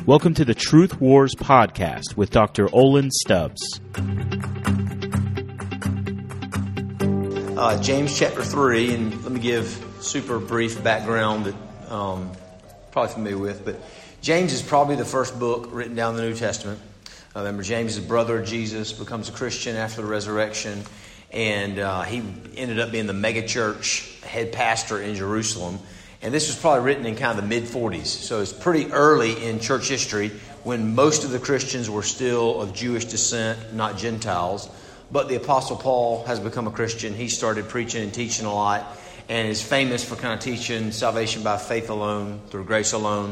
Welcome to the Truth Wars podcast with Dr. Olin Stubbs. James chapter 3, and let me give super brief background that probably familiar with, but James is probably the first book written down in the New Testament. Remember, James is a brother of Jesus, becomes a Christian after the resurrection, and he ended up being the megachurch head pastor in Jerusalem. And this was probably written in kind of the mid-40s, so it's pretty early in church history when most of the Christians were still of Jewish descent, not Gentiles. But the Apostle Paul has become a Christian. He started preaching and teaching a lot and is famous for kind of teaching salvation by faith alone, through grace alone.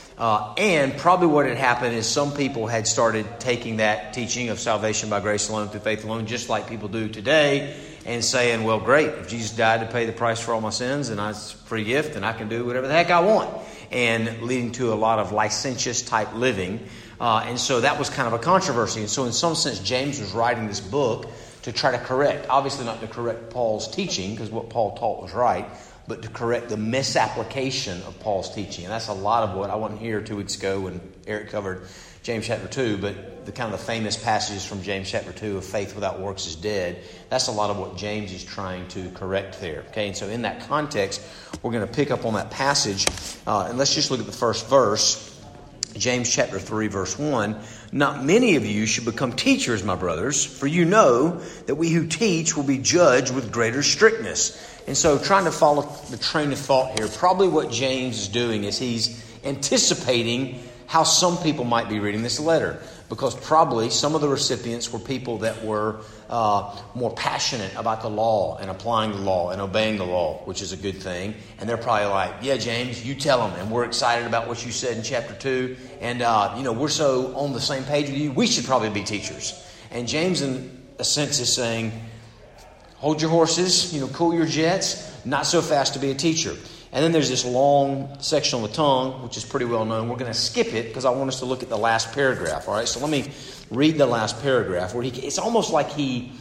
And probably what had happened is some people had started taking that teaching of salvation by grace alone, through faith alone, just like people do today, and saying, well, great, if Jesus died to pay the price for all my sins and it's a free gift, then I can do whatever the heck I want. And leading to a lot of licentious type living. And so that was kind of a controversy. And so in some sense, James was writing this book to try to correct, obviously not to correct Paul's teaching, because what Paul taught was right, but to correct the misapplication of Paul's teaching. And that's a lot of what I wasn't here 2 weeks ago when Eric covered James chapter 2, but the kind of the famous passages from James chapter 2 of faith without works is dead. That's a lot of what James is trying to correct there. Okay, and so in that context, we're going to pick up on that passage, and let's just look at the first verse. James chapter 3, verse 1. Not many of you should become teachers, my brothers, for you know that we who teach will be judged with greater strictness. And so trying to follow the train of thought here, probably what James is doing is he's anticipating how some people might be reading this letter. Because probably some of the recipients were people that were more passionate about the law and applying the law and obeying the law, which is a good thing. And they're probably like, yeah, James, you tell them. And we're excited about what you said in chapter 2. And, we're so on the same page with you, we should probably be teachers. And James, in a sense, is saying, hold your horses, cool your jets, not so fast to be a teacher. And then there's this long section on the tongue, which is pretty well known. We're going to skip it because I want us to look at the last paragraph. All right, so let me read the last paragraph where it's almost like he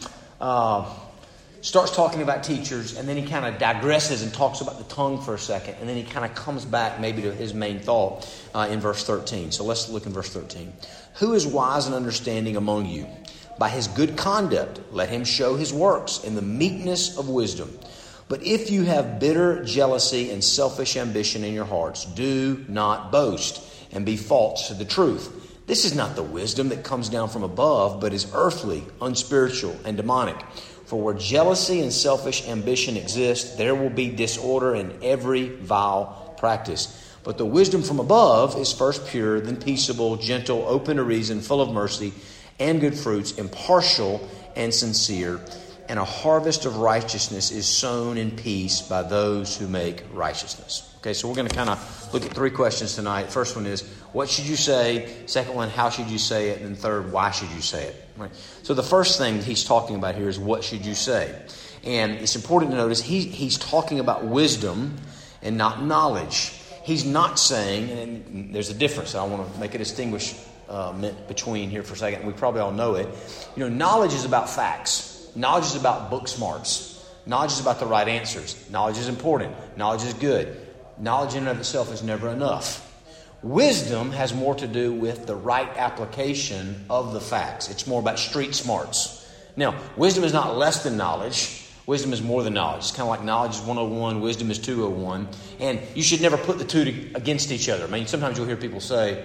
starts talking about teachers, and then he kind of digresses and talks about the tongue for a second, and then he kind of comes back maybe to his main thought in verse 13. So let's look in verse 13. Who is wise and understanding among you? By his good conduct, let him show his works in the meekness of wisdom. But if you have bitter jealousy and selfish ambition in your hearts, do not boast and be false to the truth. This is not the wisdom that comes down from above, but is earthly, unspiritual, and demonic. For where jealousy and selfish ambition exist, there will be disorder in every vile practice. But the wisdom from above is first pure, then peaceable, gentle, open to reason, full of mercy and good fruits, impartial and sincere. And a harvest of righteousness is sown in peace by those who make righteousness. Okay, so we're going to kind of look at 3 questions tonight. First one is, what should you say? Second one, how should you say it? And then third, why should you say it? Right. So the first thing he's talking about here is, what should you say? And it's important to notice he's talking about wisdom and not knowledge. He's not saying, and there's a difference, I want to make a distinguish between here for a second. We probably all know it. Knowledge is about facts. Knowledge is about book smarts. Knowledge is about the right answers. Knowledge is important. Knowledge is good. Knowledge in and of itself is never enough. Wisdom has more to do with the right application of the facts. It's more about street smarts. Now, wisdom is not less than knowledge. Wisdom is more than knowledge. It's kind of like knowledge is 101, wisdom is 201. And you should never put the two against each other. I mean, sometimes you'll hear people say,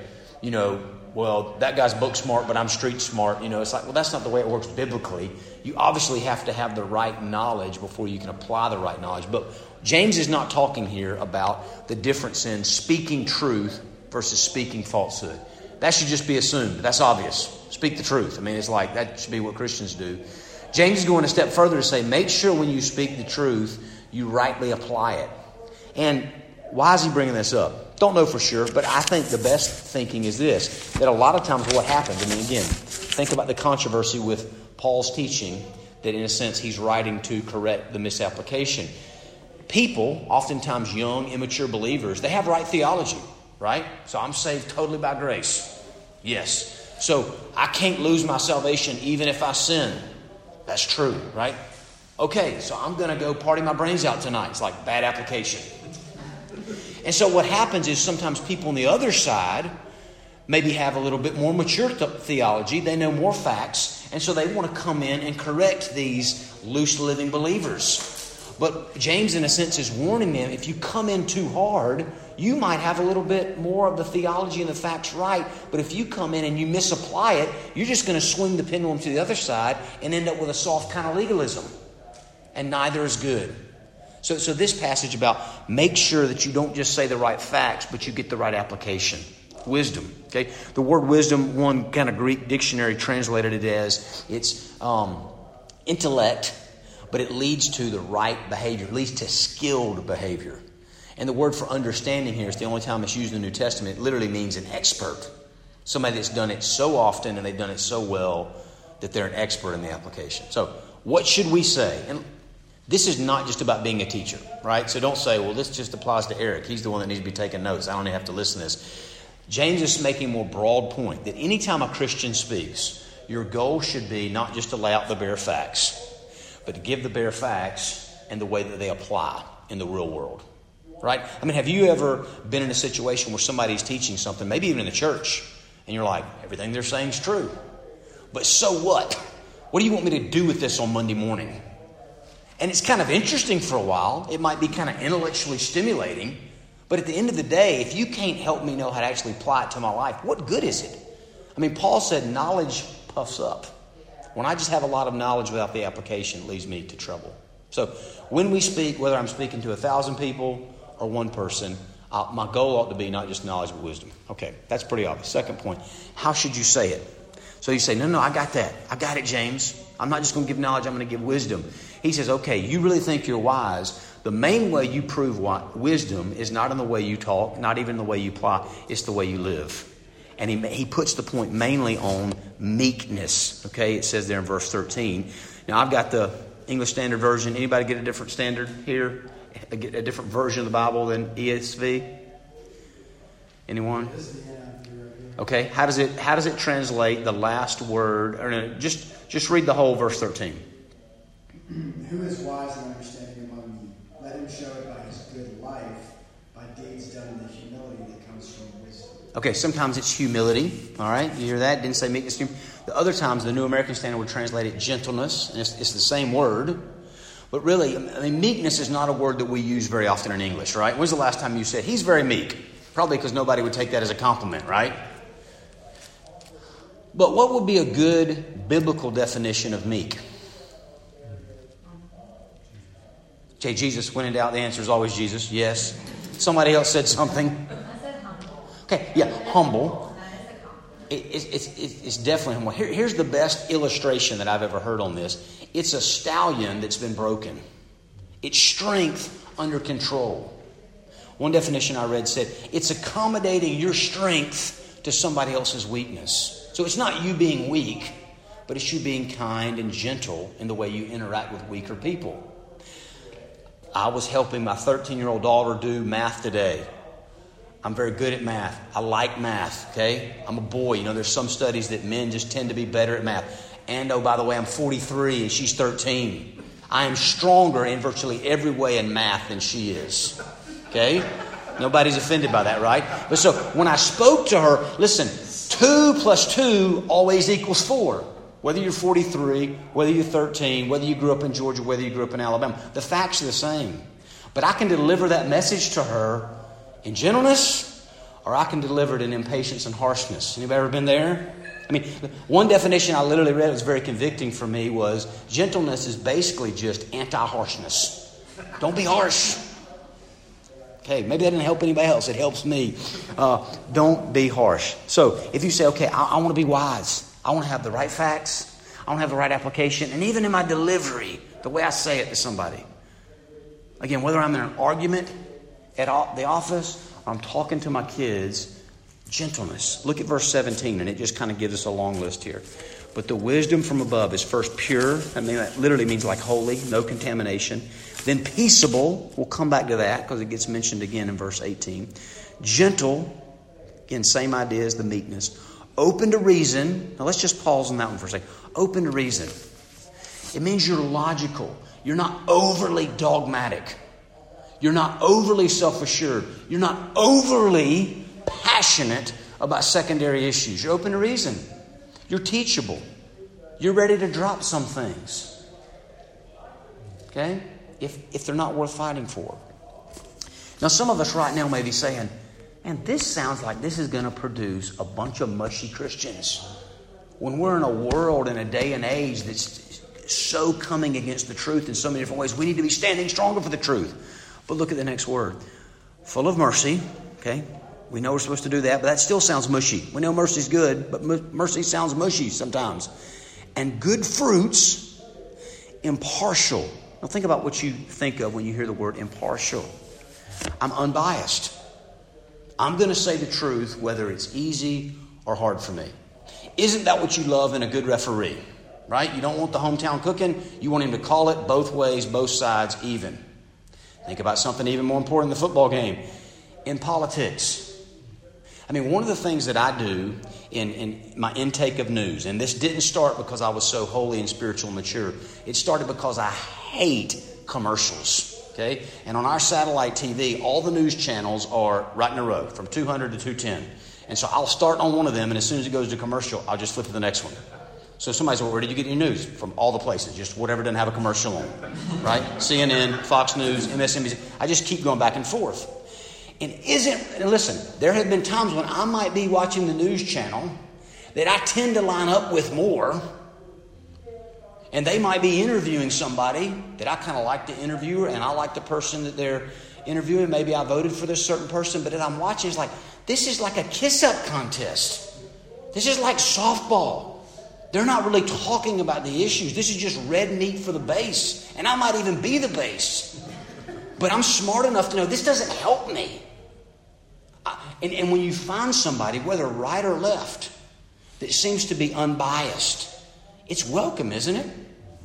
well, that guy's book smart, but I'm street smart. It's like, well, that's not the way it works biblically. You obviously have to have the right knowledge before you can apply the right knowledge. But James is not talking here about the difference in speaking truth versus speaking falsehood. That should just be assumed. That's obvious. Speak the truth. I mean, it's like that should be what Christians do. James is going a step further to say, make sure when you speak the truth, you rightly apply it. And why is he bringing this up? Don't know for sure, but I think the best thinking is this, that a lot of times what happens, again, think about the controversy with Paul's teaching, that in a sense he's writing to correct the misapplication. People, oftentimes young, immature believers, they have right theology, right? So I'm saved totally by grace. Yes. So I can't lose my salvation even if I sin. That's true, right? Okay, so I'm going to go party my brains out tonight. It's like bad application. And so what happens is sometimes people on the other side, maybe have a little bit more mature theology. They know more facts. And so they want to come in and correct these loose living believers. But James, in a sense, is warning them, if you come in too hard, you might have a little bit more of the theology and the facts right. But if you come in and you misapply it, you're just going to swing the pendulum to the other side and end up with a soft kind of legalism. And neither is good. So this passage about make sure that you don't just say the right facts, but you get the right application. Wisdom. Okay, the word wisdom, one kind of Greek dictionary translated it as it's intellect, but it leads to the right behavior, it leads to skilled behavior. And the word for understanding here is the only time it's used in the New Testament. It literally means an expert. Somebody that's done it so often and they've done it so well that they're an expert in the application. So what should we say? And this is not just about being a teacher, right? So don't say, well, this just applies to Eric. He's the one that needs to be taking notes. I don't even have to listen to this. James is making a more broad point that anytime a Christian speaks, your goal should be not just to lay out the bare facts, but to give the bare facts and the way that they apply in the real world. Right? I mean, have you ever been in a situation where somebody's teaching something, maybe even in the church, and you're like, everything they're saying is true. But so what? What do you want me to do with this on Monday morning? And it's kind of interesting for a while. It might be kind of intellectually stimulating. But at the end of the day, if you can't help me know how to actually apply it to my life, what good is it? I mean, Paul said knowledge puffs up. When I just have a lot of knowledge without the application, it leads me to trouble. So when we speak, whether I'm speaking to 1,000 people or one person, my goal ought to be not just knowledge but wisdom. Okay, that's pretty obvious. Second point, how should you say it? So you say, no, I got that. I got it, James. I'm not just going to give knowledge, I'm going to give wisdom. He says, okay, you really think you're wise. The main way you prove wisdom is not in the way you talk, not even the way you apply, it's the way you live. And he puts the point mainly on meekness. Okay, it says there in verse 13. Now, I've got the English Standard Version. Anybody get a different standard here? A different version of the Bible than ESV? Anyone? Okay, how does it translate the last word? Or no, just read the whole verse 13. Who is wise and understanding among you? Let him show it by his good life, by deeds done in the humility that comes from wisdom. Okay, sometimes it's humility. All right, you hear that? Didn't say meekness. The other times, the New American Standard would translate it gentleness, and it's the same word. But really, I mean, meekness is not a word that we use very often in English, right? When's the last time you said, he's very meek? Probably because nobody would take that as a compliment, right? But what would be a good biblical definition of meek? Okay, Jesus, when in doubt, the answer is always Jesus. Yes. Somebody else said something. I said humble. Okay, yeah, humble. It's definitely humble. Here's the best illustration that I've ever heard on this. It's a stallion that's been broken. It's strength under control. One definition I read said, it's accommodating your strength to somebody else's weakness. So it's not you being weak, but it's you being kind and gentle in the way you interact with weaker people. I was helping my 13-year-old daughter do math today. I'm very good at math. I like math, okay? I'm a boy. You know, there's some studies that men just tend to be better at math. And, oh, by the way, I'm 43 and she's 13. I am stronger in virtually every way in math than she is, okay? Nobody's offended by that, right? But so when I spoke to her, listen, 2 plus 2 always equals 4. Whether you're 43, whether you're 13, whether you grew up in Georgia, whether you grew up in Alabama, the facts are the same. But I can deliver that message to her in gentleness, or I can deliver it in impatience and harshness. Anybody ever been there? I mean, one definition I literally read that was very convicting for me was gentleness is basically just anti-harshness. Don't be harsh. Okay, maybe that didn't help anybody else. It helps me. Don't be harsh. So if you say, okay, I want to be wise. I want to have the right facts. I want to have the right application. And even in my delivery, the way I say it to somebody. Again, whether I'm in an argument at the office or I'm talking to my kids, gentleness. Look at verse 17, and it just kind of gives us a long list here. But the wisdom from above is first pure. I mean, that literally means like holy, no contamination. Then peaceable. We'll come back to that because it gets mentioned again in verse 18. Gentle. Again, same idea as the meekness. Open to reason. Now let's just pause on that one for a second. Open to reason. It means you're logical. You're not overly dogmatic. You're not overly self-assured. You're not overly passionate about secondary issues. You're open to reason. You're teachable. You're ready to drop some things. Okay? If they're not worth fighting for. Now, some of us right now may be saying, man, this sounds like this is going to produce a bunch of mushy Christians. When we're in a world, in a day and age that's so coming against the truth in so many different ways, we need to be standing stronger for the truth. But look at the next word. Full of mercy. Okay? We know we're supposed to do that, but that still sounds mushy. We know mercy's good, but mercy sounds mushy sometimes. And good fruits, impartial. Now think about what you think of when you hear the word impartial. I'm unbiased. I'm going to say the truth whether it's easy or hard for me. Isn't that what you love in a good referee? Right? You don't want the hometown cooking. You want him to call it both ways, both sides, even. Think about something even more important in the football game. In politics. I mean, one of the things that I do in my intake of news, and this didn't start because I was so holy and spiritual and mature. It started because I hate commercials. Okay? And on our satellite TV, all the news channels are right in a row, from 200 to 210. And so I'll start on one of them, and as soon as it goes to commercial, I'll just flip to the next one. So somebody says, well, where did you get your news? From all the places, just whatever doesn't have a commercial on. Right? CNN, Fox News, MSNBC. I just keep going back and forth. And listen, there have been times when I might be watching the news channel that I tend to line up with more. And they might be interviewing somebody that I kind of like to interview, and I like the person that they're interviewing. Maybe I voted for this certain person, but as I'm watching, it's like, this is like a kiss-up contest. This is like softball. They're not really talking about the issues. This is just red meat for the base. And I might even be the base. But I'm smart enough to know this doesn't help me. And when you find somebody, whether right or left, that seems to be unbiased, it's welcome, isn't it?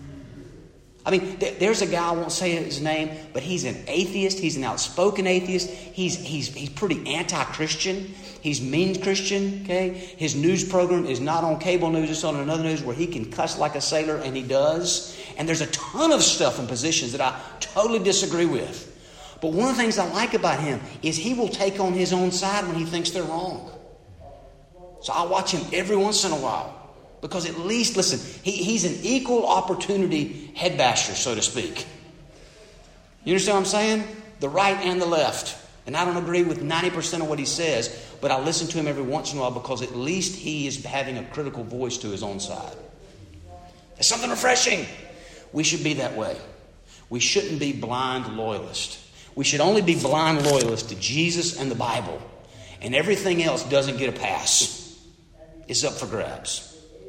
I mean, there's a guy, I won't say his name, but he's an atheist. He's an outspoken atheist. He's pretty anti-Christian. He's mean Christian, okay? His news program is not on cable news. It's on another news where he can cuss like a sailor, and he does. And there's a ton of stuff and positions that I totally disagree with. But one of the things I like about him is he will take on his own side when he thinks they're wrong. So I watch him every once in a while. Because at least, listen, he's an equal opportunity head basher, so to speak. You understand what I'm saying? The right and the left. And I don't agree with 90% of what he says, but I listen to him every once in a while because at least he is having a critical voice to his own side. It's something refreshing. We should be that way. We shouldn't be blind loyalists. We should only be blind loyalists to Jesus and the Bible. And everything else doesn't get a pass. It's up for grabs.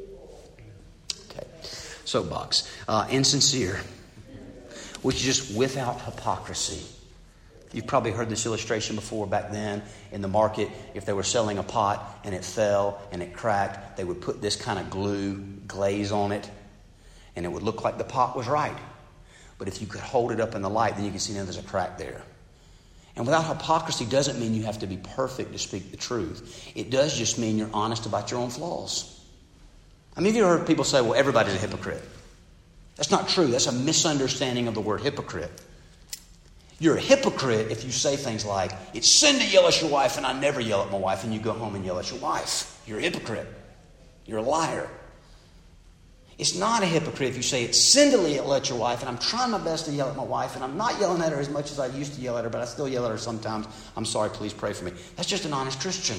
Soapbox. Insincere, which is just without hypocrisy. You've probably heard this illustration before back then in the market. If they were selling a pot and it fell and it cracked, they would put this kind of glaze on it, and it would look like the pot was right. But if you could hold it up in the light, then you can see now there's a crack there. And without hypocrisy doesn't mean you have to be perfect to speak the truth. It does just mean you're honest about your own flaws. I mean, have you heard people say, well, everybody's a hypocrite? That's not true. That's a misunderstanding of the word hypocrite. You're a hypocrite if you say things like, it's sin to yell at your wife and I never yell at my wife, and you go home and yell at your wife. You're a hypocrite. You're a liar. It's not a hypocrite if you say it's sin to yell at your wife and I'm trying my best to yell at my wife and I'm not yelling at her as much as I used to yell at her, but I still yell at her sometimes. I'm sorry, please pray for me. That's just an honest Christian.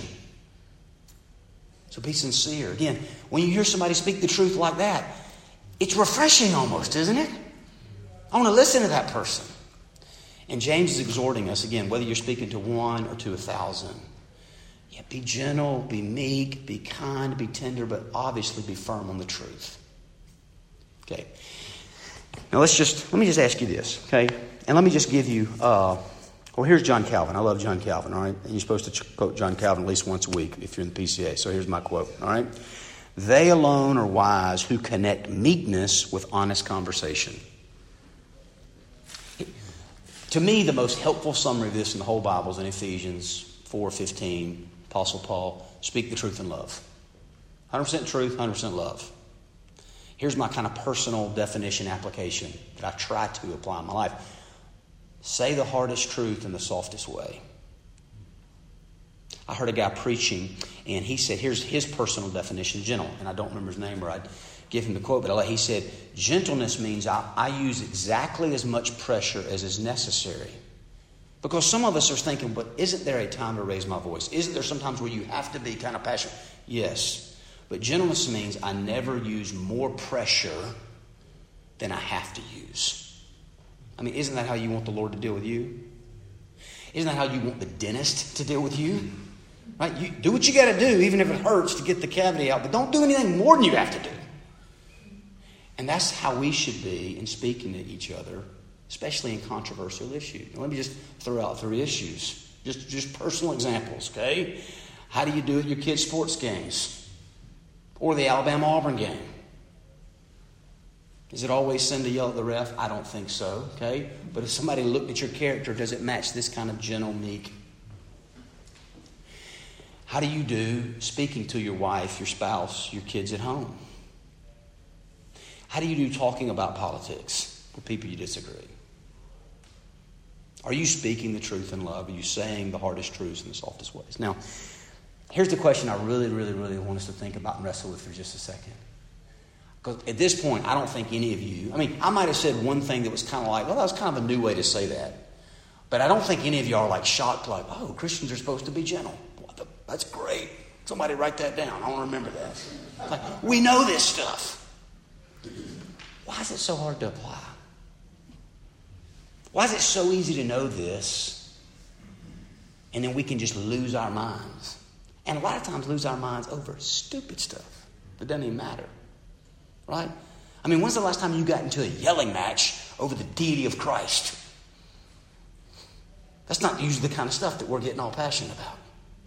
So be sincere. Again, when you hear somebody speak the truth like that, it's refreshing almost, isn't it? I want to listen to that person. And James is exhorting us, again, whether you're speaking to one or to 1,000. Yeah, be gentle, be meek, be kind, be tender, but obviously be firm on the truth. Okay. Now let me just ask you this, okay? And let me just give you, here's John Calvin. I love John Calvin, all right? And you're supposed to quote John Calvin at least once a week if you're in the PCA. So here's my quote, all right? They alone are wise who connect meekness with honest conversation. To me, the most helpful summary of this in the whole Bible is in Ephesians 4:15. Apostle Paul, speak the truth in love. 100% truth, 100% love. Here's my kind of personal definition application that I try to apply in my life. Say the hardest truth in the softest way. I heard a guy preaching, and he said, here's his personal definition of gentle. And I don't remember his name, or I'd give him the quote, but he said, gentleness means I use exactly as much pressure as is necessary. Because some of us are thinking, but isn't there a time to raise my voice? Isn't there sometimes where you have to be kind of passionate? Yes. But gentleness means I never use more pressure than I have to use. I mean, isn't that how you want the Lord to deal with you? Isn't that how you want the dentist to deal with you? Right? You do what you got to do, even if it hurts, to get the cavity out. But don't do anything more than you have to do. And that's how we should be in speaking to each other, especially in controversial issues. Now, let me just throw out 3 issues. Just personal examples, okay? How do you do at your kids' sports games? Or the Alabama-Auburn game? Is it always sin to yell at the ref? I don't think so, okay? But if somebody looked at your character, does it match this kind of gentle, meek? How do you do speaking to your wife, your spouse, your kids at home? How do you do talking about politics with people you disagree? Are you speaking the truth in love? Are you saying the hardest truths in the softest ways? Now, here's the question I really, really, really want us to think about and wrestle with for just a second. Because at this point, I don't think any of you, I might have said one thing that was kind of like, well, that was kind of a new way to say that. But I don't think any of you are like shocked, like, oh, Christians are supposed to be gentle. That's great. Somebody write that down. I want to remember that. Like, we know this stuff. Why is it so hard to apply? Why is it so easy to know this, and then we can just lose our minds? And a lot of times lose our minds over stupid stuff that doesn't even matter. Right? When's the last time you got into a yelling match over the deity of Christ? That's not usually the kind of stuff that we're getting all passionate about.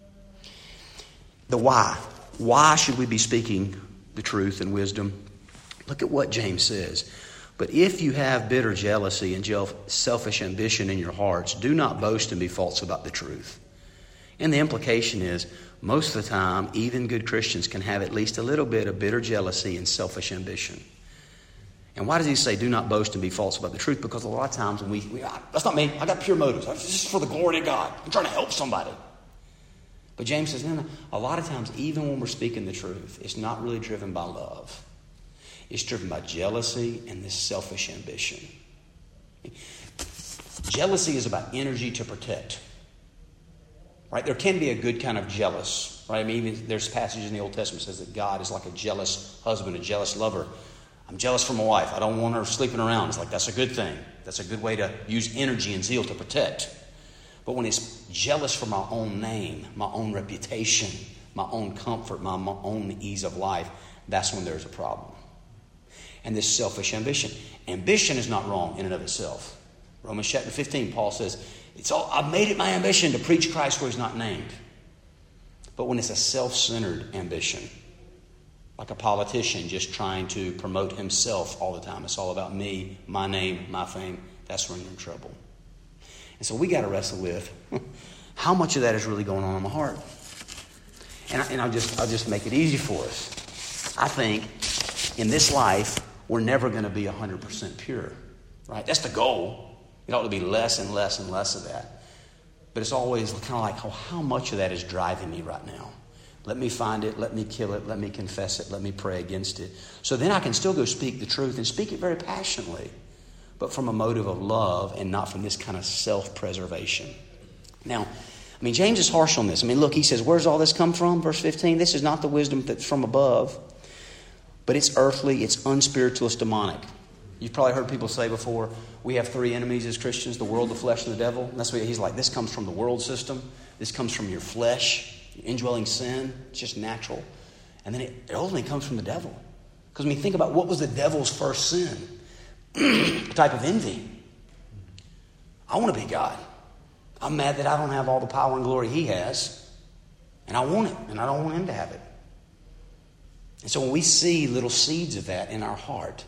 The why. Why should we be speaking the truth and wisdom? Look at what James says. But if you have bitter jealousy and selfish ambition in your hearts, do not boast and be false about the truth. And the implication is, most of the time, even good Christians can have at least a little bit of bitter jealousy and selfish ambition. And why does he say, do not boast and be false about the truth? Because a lot of times when we that's not me, I got pure motives. This is for the glory of God. I'm trying to help somebody. But James says, no. A lot of times, even when we're speaking the truth, it's not really driven by love. It's driven by jealousy and this selfish ambition. Jealousy is about energy to protect. Right? There can be a good kind of jealous. Right? Even there's passages in the Old Testament that says that God is like a jealous husband, a jealous lover. I'm jealous for my wife. I don't want her sleeping around. It's like, that's a good thing. That's a good way to use energy and zeal to protect. But when it's jealous for my own name, my own reputation, my own comfort, my own ease of life, that's when there's a problem. And this selfish ambition. Ambition is not wrong in and of itself. Romans chapter 15, Paul says, I've made it my ambition to preach Christ where he's not named. But when it's a self-centered ambition, like a politician just trying to promote himself all the time, it's all about me, my name, my fame, that's when you're in trouble. And so we got to wrestle with how much of that is really going on in my heart. And I'll just make it easy for us. I think in this life, we're never going to be 100% pure. Right? That's the goal. It ought to be less and less and less of that. But it's always kind of like, how much of that is driving me right now? Let me find it. Let me kill it. Let me confess it. Let me pray against it. So then I can still go speak the truth and speak it very passionately, but from a motive of love and not from this kind of self-preservation. Now, James is harsh on this. Look, he says, where's all this come from? Verse 15, this is not the wisdom that's from above, but it's earthly, it's unspiritual, it's demonic. You've probably heard people say before, we have 3 enemies as Christians, the world, the flesh, and the devil. And that's what he's like, this comes from the world system. This comes from your flesh, your indwelling sin. It's just natural. And then it ultimately comes from the devil. Because think about what was the devil's first sin? A type of envy. I want to be God. I'm mad that I don't have all the power and glory he has. And I want it. And I don't want him to have it. And so when we see little seeds of that in our heart,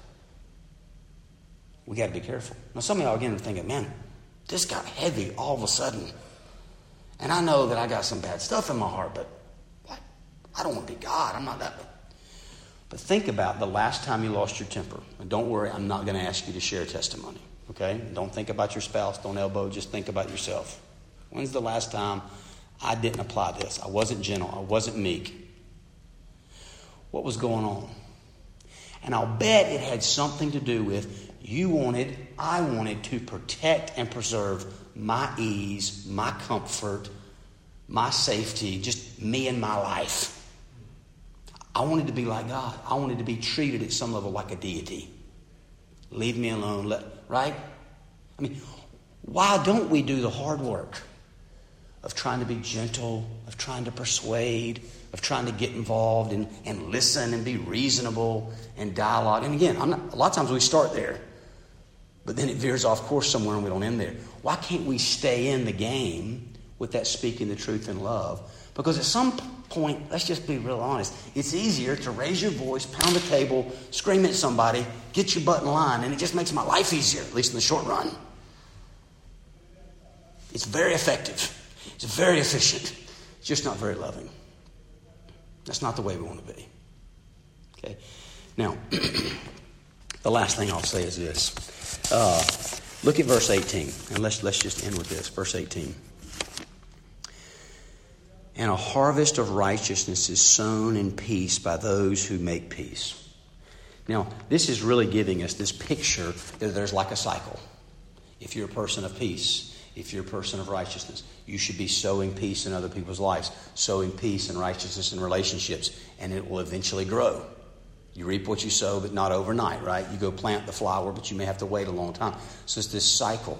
we got to be careful. Now some of y'all again are thinking, man, this got heavy all of a sudden. And I know that I got some bad stuff in my heart, but what? I don't want to be God. I'm not that. But think about the last time you lost your temper. And don't worry, I'm not going to ask you to share testimony. Okay? Don't think about your spouse. Don't elbow. Just think about yourself. When's the last time I didn't apply this. I wasn't gentle. I wasn't meek. What was going on? And I'll bet it had something to do with I wanted to protect and preserve my ease, my comfort, my safety, just me and my life. I wanted to be like God. I wanted to be treated at some level like a deity. Leave me alone, right? I mean, why don't we do the hard work of trying to be gentle, of trying to persuade, of trying to get involved and listen and be reasonable and dialogue? And again, a lot of times we start there, but then it veers off course somewhere and we don't end there. Why can't we stay in the game with that speaking the truth in love? Because at some point, let's just be real honest, it's easier to raise your voice, pound the table, scream at somebody, get your butt in line, and it just makes my life easier, at least in the short run. It's very effective. It's very efficient. It's just not very loving. That's not the way we want to be. Okay? Now, the last thing I'll say is this. Look at verse 18. And let's just end with this. Verse 18. And a harvest of righteousness is sown in peace by those who make peace. Now, this is really giving us this picture that there's like a cycle. If you're a person of peace, if you're a person of righteousness, you should be sowing peace in other people's lives, sowing peace and righteousness in relationships, and it will eventually grow. You reap what you sow, but not overnight, right? You go plant the flower, but you may have to wait a long time. So it's this cycle.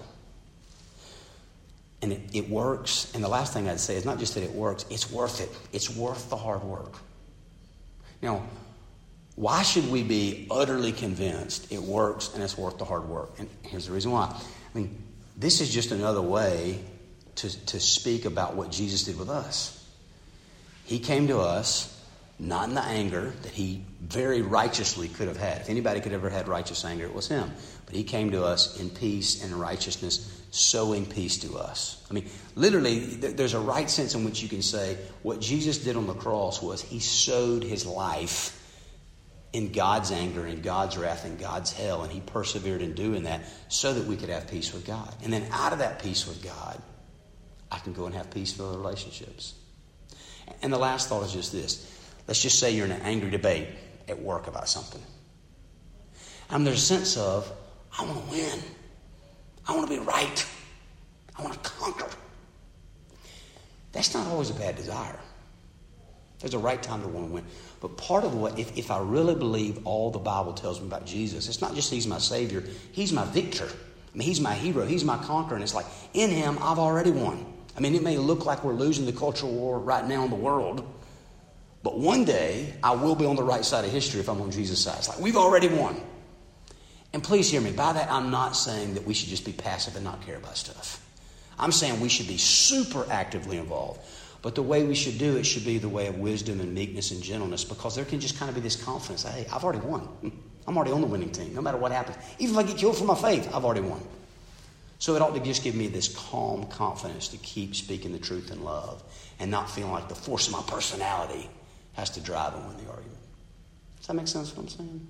And it works. And the last thing I'd say is not just that it works, it's worth it. It's worth the hard work. Now, why should we be utterly convinced it works and it's worth the hard work? And here's the reason why. I mean, this is just another way to speak about what Jesus did with us. He came to us not in the anger that he very righteously could have had. If anybody could ever had righteous anger, it was him. But he came to us in peace and righteousness, sowing peace to us. I mean, literally, there's a right sense in which you can say what Jesus did on the cross was he sowed his life in God's anger, in God's wrath, in God's hell, and he persevered in doing that so that we could have peace with God. And then out of that peace with God, I can go and have peace with other relationships. And the last thought is just this. Let's just say you're in an angry debate at work about something. And there's a sense of, I want to win. I want to be right. I want to conquer. That's not always a bad desire. There's a right time to want to win. But part of what, if I really believe all the Bible tells me about Jesus, it's not just he's my Savior, he's my victor. I mean, he's my hero, he's my conqueror. And it's like, in him, I've already won. I mean, it may look like we're losing the cultural war right now in the world, but one day, I will be on the right side of history if I'm on Jesus' side. It's like, we've already won. And please hear me. By that, I'm not saying that we should just be passive and not care about stuff. I'm saying we should be super actively involved. But the way we should do it should be the way of wisdom and meekness and gentleness, because there can just kind of be this confidence. Hey, I've already won. I'm already on the winning team, no matter what happens. Even if I get killed for my faith, I've already won. So it ought to just give me this calm confidence to keep speaking the truth in love and not feeling like the force of my personality has to drive and win the argument. Does that make sense what I'm saying?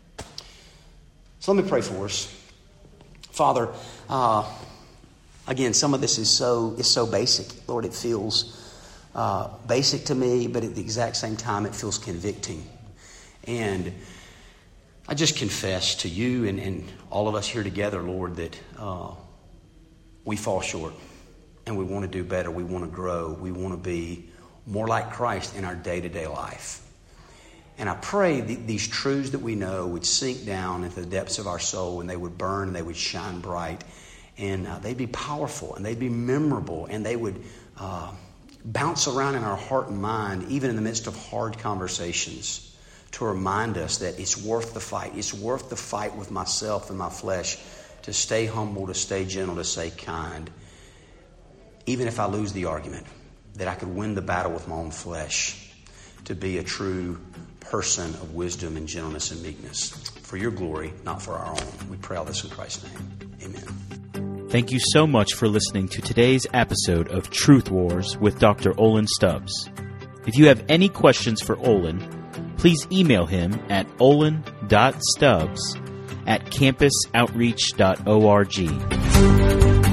So let me pray for us. Father, again, some of this is so basic. Lord, it feels basic to me, but at the exact same time, it feels convicting. And I just confess to you and all of us here together, Lord, that we fall short and we want to do better. We want to grow. We want to be more like Christ in our day-to-day life. And I pray these truths that we know would sink down into the depths of our soul, and they would burn and they would shine bright, and they'd be powerful and they'd be memorable, and they would bounce around in our heart and mind, even in the midst of hard conversations, to remind us that it's worth the fight. It's worth the fight with myself and my flesh to stay humble, to stay gentle, to stay kind. Even if I lose the argument, that I could win the battle with my own flesh, to be a true person of wisdom and gentleness and meekness. For your glory, not for our own. We pray all this in Christ's name. Amen. Thank you so much for listening to today's episode of Truth Wars with Dr. Olin Stubbs. If you have any questions for Olin, please email him at olin.stubbs@campusoutreach.org.